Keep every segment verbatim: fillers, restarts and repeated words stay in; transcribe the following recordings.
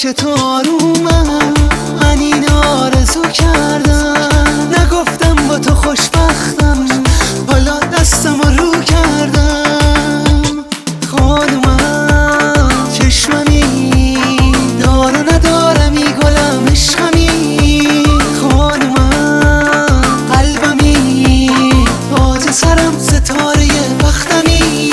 تو آرومم، من این آرزو کردم. نگفتم با تو خوشبختم، حالا دستم رو کردم. خانومم چشممی دار و ندارمی، گلم عشقمی. خانومم قلبمی تاج سرم، ستاره بختمی.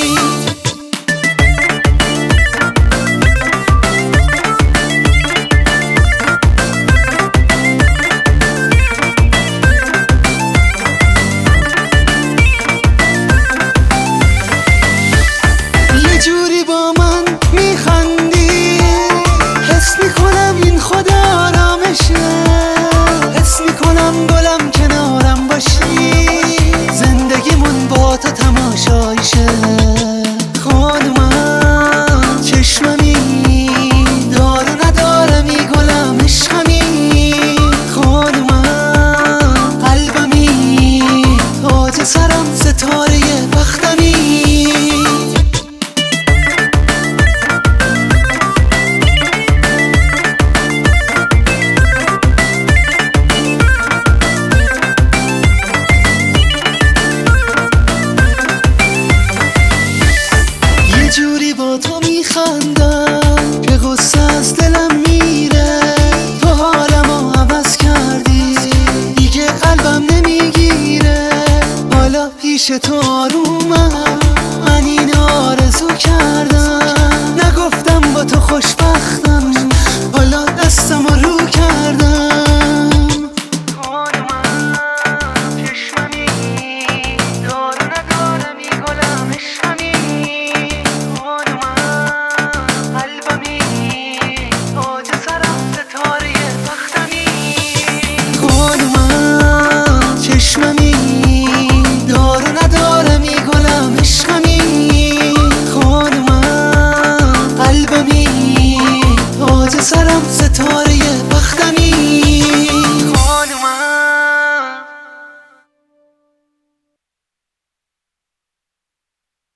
جوری با من میخندی، حس میکنم این خود آرامشه. حس میکنم گلم کنارم باشی، زندگیمون با تو تماشایشه. خانومم چشممی دار و ندارمی، گلم عشقمی. خانومم قلبمی تاج سرم، ستاره بختمی. جوری با تو میخندم که غصه از دلم میره. تو حالمو عوض کردی، دیگه قلبم نمیگیره. حالا پیش تو آرومم، من این آرزو کردم.